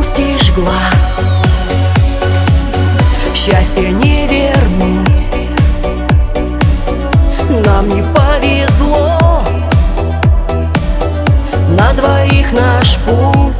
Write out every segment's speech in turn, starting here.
опустишь глаз, счастье не вернуть. Нам не повезло, на двоих наш путь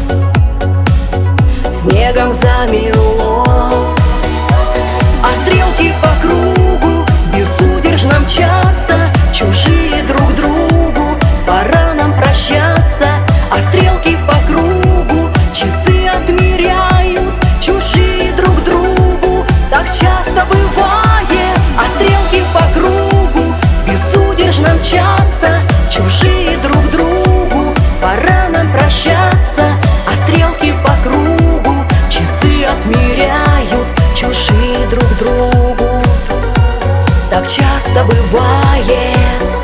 снегом замело, а стрелки по кругу безудержно мчатся, чужие друг другу, пора нам прощаться. А стрелки по кругу часы отмеряют, чужие друг другу, так часто бывает. А стрелки по кругу безудержно мчатся, чужие друг другу, пора нам прощаться. А стрелки по кругу часы отмеряют, чужие друг другу, так часто бывает.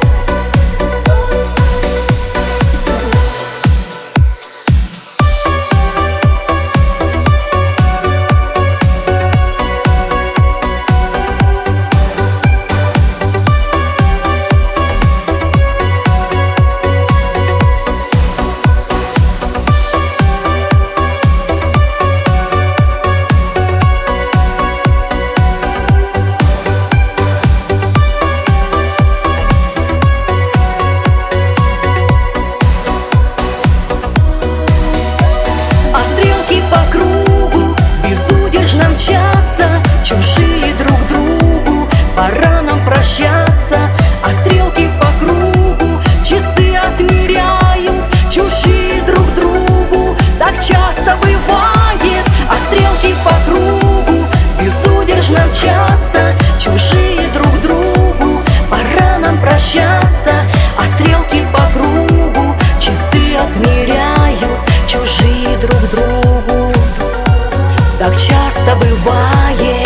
Чужие друг другу, пора нам прощаться. А стрелки по кругу часы отмеряют, чужие друг другу, так часто бывает. А стрелки по кругу безудержно мчатся, чужие друг другу, пора нам прощаться. А стрелки по кругу часы отмеряют, чужие друг другу, так часто бывает.